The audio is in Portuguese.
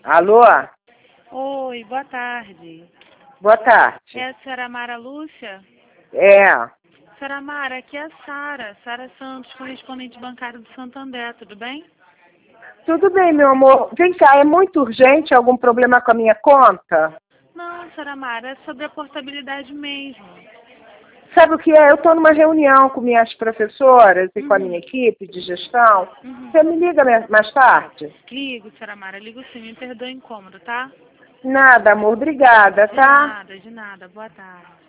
Alô? Oi, boa tarde. Boa tarde. É a senhora Mara Lúcia? É. Senhora Mara, aqui é a Sara Santos, correspondente bancário do Santander, tudo bem? Tudo bem, meu amor. Vem cá, é muito urgente? Algum problema com a minha conta? Não, senhora Mara, é sobre a portabilidade mesmo. Sabe o que é? Eu estou numa reunião com minhas professoras e com a minha equipe de gestão. Você me liga mais tarde? Ligo, senhora Mara, ligo sim, me perdoe o incômodo, tá? Nada, amor. Obrigada, tá? De nada, boa tarde.